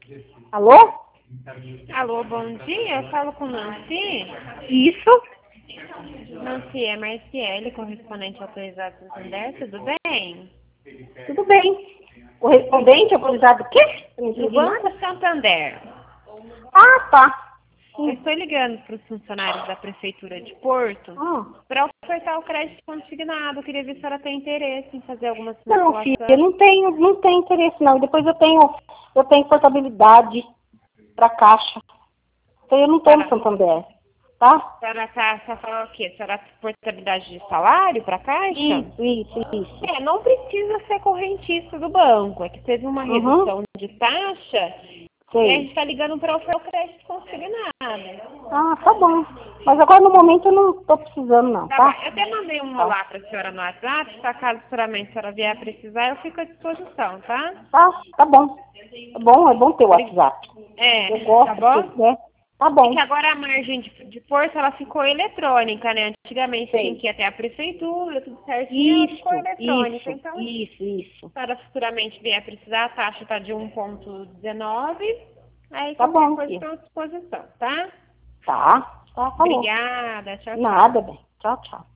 Alô? Alô, bom dia. Eu falo com Nancy. Isso? Nancy, é Marciele, correspondente autorizado do Santander. Tudo bem? Tudo bem. Correspondente autorizado o quê? Eu não Do entendi nada. Banco Santander. Ah, tá. Eu Sim. estou ligando para os funcionários da Prefeitura de Porto para ofertar o crédito consignado. Eu queria ver se a senhora tem interesse em fazer alguma Não, filha, simulação. não tenho interesse não. Depois eu tenho portabilidade para caixa. Então eu não estou no Para, Santander, tá? a senhora tá falando o quê? A senhora tem portabilidade de salário para caixa? Isso. Não precisa ser correntista do banco. É que teve uma Uhum, redução de taxa e a gente sei. está ligando para ofertar o crédito consignado. Ah, tá bom. Mas agora no momento eu não estou precisando não, Tá bom. tá? Eu até mandei uma Tá. lá para a senhora no WhatsApp, tá? Caso futuramente a senhora vier a precisar, eu fico à disposição, tá? Tá bom. Tá bom, é bom ter o WhatsApp. Eu Tá gosto, bom? porque, né? Tá É que bom. agora a margem de força, ela ficou eletrônica, né? Antigamente tinha Sei. que ir até a prefeitura, tudo certinho, ela ficou eletrônica. Então, Isso. se a senhora futuramente vier a precisar, a taxa está de 1,19. Aí Tá qualquer bom, coisa filho. estou à disposição, tá? Tá, falou. Obrigada, tchau, tchau. Nada, bem. Tchau.